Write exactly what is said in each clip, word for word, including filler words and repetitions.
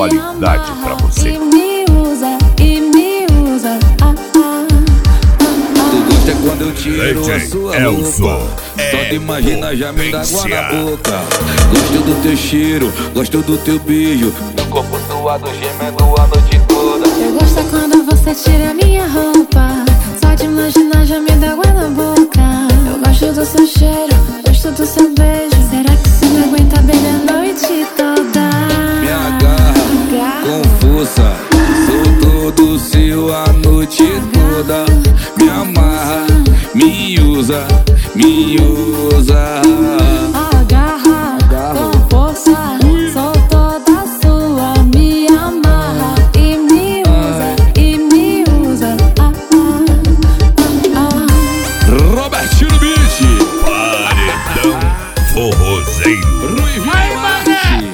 sensualidade pra você. E me usa, e me usa, ah, ah, ah. Tu gosta quando eu tiro a sua Elson, roupa. Só é te imagina já me dá água na potência. boca. Gosto do teu cheiro, gosto do teu beijo. Teu corpo suado, gemendo a noite toda. Eu gosto quando você tira minha roupa. Só de imaginar já me dá água na boca. Eu gosto do seu cheiro, gosto do seu beijo. Será que você me aguenta bem a noite toda? Me agarra com força, sou todo seu a noite toda. Me amarra, me usa, me usa. Agarra com força, sou toda sua. Me amarra e me usa, e me usa, ah, ah, ah. Robertinho Beach, Paredão forrozeiro. Ruivinho Marte.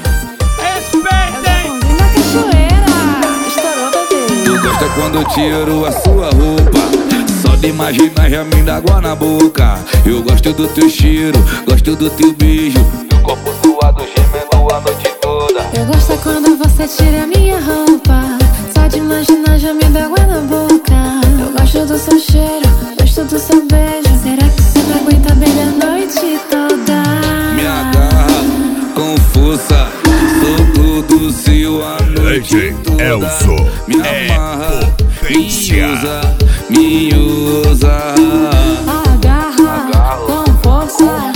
Na cachoeira, estourou, bebê. Tu gosta quando eu tiro a sua roupa. Só de imaginar já me dá água na boca. Eu gosto do teu cheiro, gosto do teu beijo. Teu corpo suado, gemendo a noite toda. Eu gosto quando você tira minha roupa. Só de imaginar já me dá água na boca. Eu gosto do seu cheiro, gosto do seu beijo. Será que você me aguenta bem a noite toda? Me agarra com força, sou todo seu a noite D J toda. Elson, Me é amarra, me potência. usa, me usa. Agarra com força,